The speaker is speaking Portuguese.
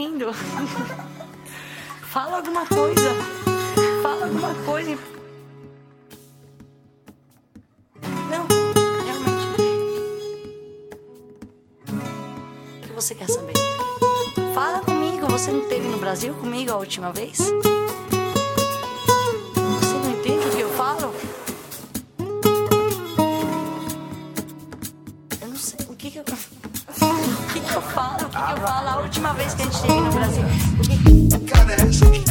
Indo. Fala alguma coisa. Fala alguma coisa. Não, realmente. O que você quer saber? Fala comigo. Você não esteve no Brasil comigo a última vez? Você não entende o que eu falo? Eu não sei. O que eu falo? O que eu falo a última vez que a gente esteve no Brasil?